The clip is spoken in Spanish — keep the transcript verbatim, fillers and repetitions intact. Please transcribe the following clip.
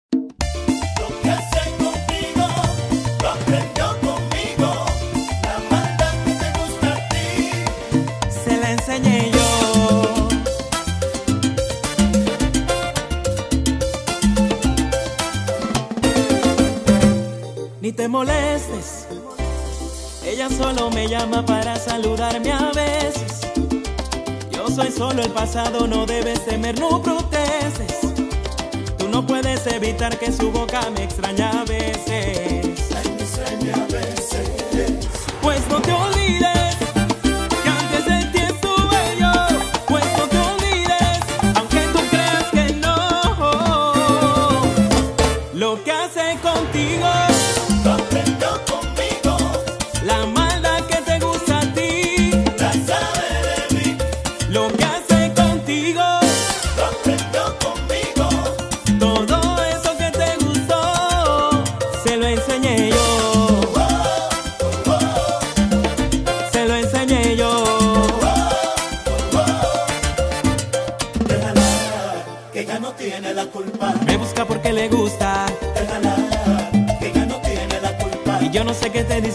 Lo que hace contigo, lo aprendió conmigo. La maldad que te gusta a ti, se la enseñé yo. Ni te molestes, ella solo me llama para saludarme a veces. Yo soy solo el pasado, no debes temer, no protestes. Tú no puedes evitar que su boca me extraña a veces. ay, me extraña a veces. Pues no te olvides que antes de ti estuve yo. Pues no te olvides, aunque tú creas que no. Lo que hace contigo, Lo aprendió conmigo, la maldad que te gusta a ti, la sabe de mí. lo que hace contigo, Lo aprendió conmigo, todo eso que te gustó, se lo enseñé yo, se lo enseñé yo. déjala, que ella no tiene la culpa. Me busca porque le gusta Déjala, que ella no tiene la culpa. y yo no sé qué te